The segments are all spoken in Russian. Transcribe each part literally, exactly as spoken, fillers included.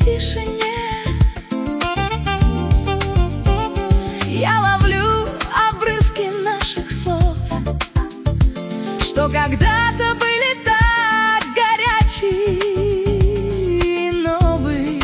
тишине я ловлю обрывки наших слов, что когда-то были так горячие и новые.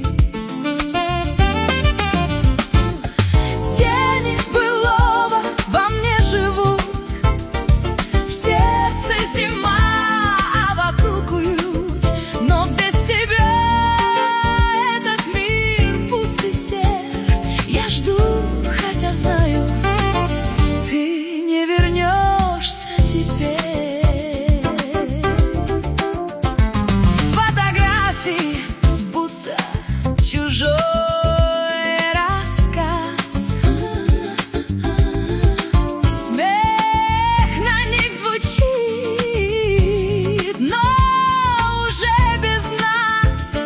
Тени былого во мне живут, в сердце зима, а вокруг уют. Но без тебя этот мир пуст и сер. Я жду, хотя знаю, ты не вернешься теперь. Фотографии будто чужой рассказ. Смех на них звучит, но уже без нас.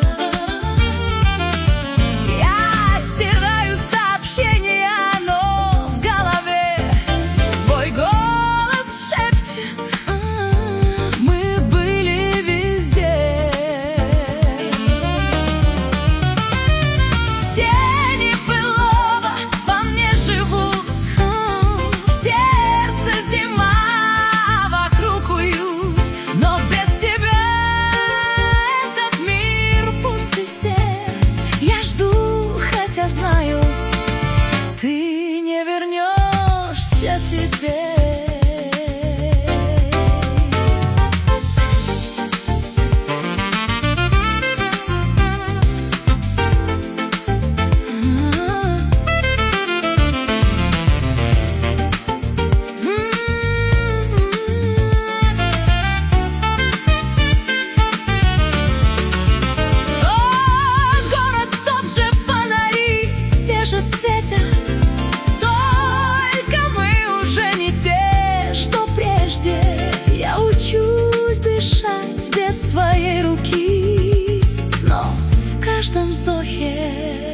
Я стираю сообщения, но в голове твой голос шепчет: мы были везде. Тени былого во мне живут, в сердце зима, а вокруг уют. Но без тебя этот мир пуст и сер. Я жду, хотя знаю, ты не вернешься теперь. Город тот же, фонари те же светят, только мы уже не те, что прежде. Я учусь дышать без твоей руки, но в каждом вздохе